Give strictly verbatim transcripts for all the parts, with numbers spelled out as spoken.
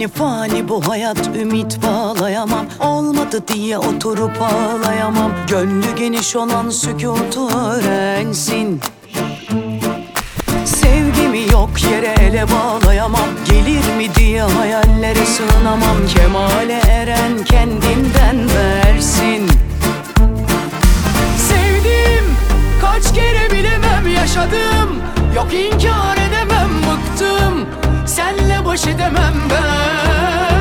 Fani fani bu hayat, ümit bağlayamam. Olmadı diye oturup ağlayamam. Gönlü geniş olan sükutu öğrensin. Sevgimi yok yere ele bağlayamam. Gelir mi diye hayallere sığınamam. Kemale eren kendinden versin. Sevdim, kaç kere bilemem yaşadım. Yok inkar edemem, bıktım. Senle baş edemem ben.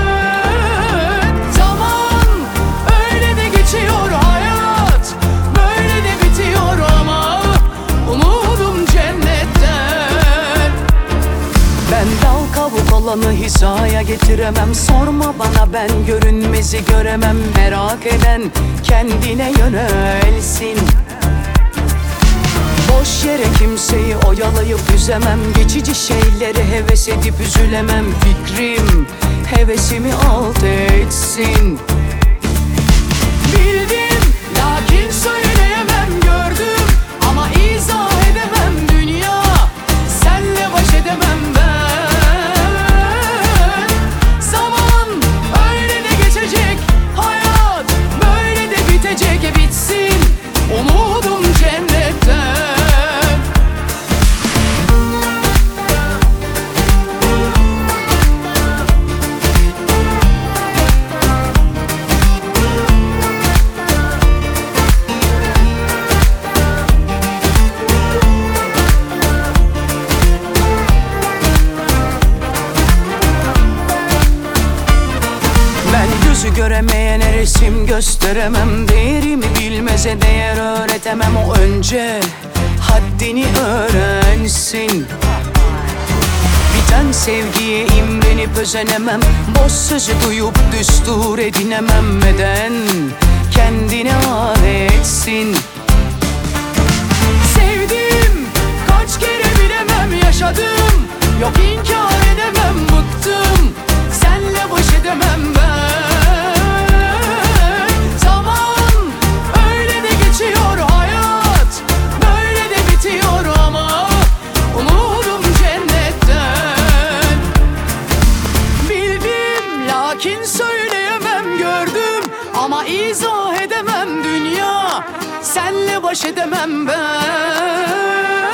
Zaman öyle de geçiyor hayat, böyle de bitiyor ama umudum cennetten. Ben dal kabuk olanı hizaya getiremem. Sorma bana, ben görünmezi göremem. Merak eden kendine yönelsin. Boş yere kimseyi oyalayıp üzemem. Geçici şeyleri heves edip üzülemem. Fikrim hevesimi alt etsin. Bildim lakin söyleyemem, gördüm ama izah edemem. Dünya senle baş edemem ben. Zaman öyle de geçecek, hayat böyle de bitecek. E bitsin umudum cennetten. Gözü göremeyene resim gösteremem. Değerimi bilmeze değer öğretemem. O önce haddini öğrensin. Biten sevgiye imrenip özenemem. Boş sözü duyup düstur edinemem. Neden kendine adetsin. Sevdim, kaç kere bilemem yaşadım. Yok inkar edemem, bıktım. Senle baş edemem ben. Lakin söyleyemem, gördüm ama izah edemem. Dünya senle baş edemem ben.